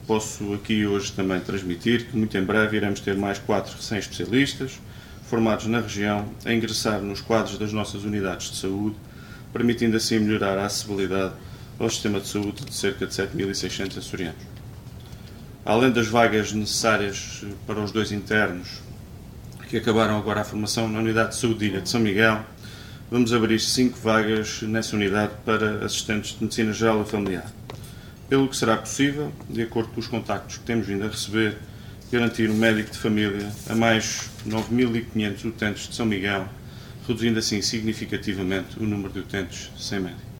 posso aqui hoje também transmitir que muito em breve iremos ter mais 4 recém-especialistas formados na região a ingressar nos quadros das nossas unidades de saúde, permitindo assim melhorar a acessibilidade ao sistema de saúde de cerca de 7.600 açorianos. Além das vagas necessárias para os 2 internos que acabaram agora a formação na Unidade de Saúde de Ilha de São Miguel, vamos abrir 5 vagas nessa unidade para assistentes de Medicina Geral e Familiar, pelo que será possível, de acordo com os contactos que temos vindo a receber, garantir um médico de família a mais 9.500 utentes de São Miguel, reduzindo assim significativamente o número de utentes sem médico.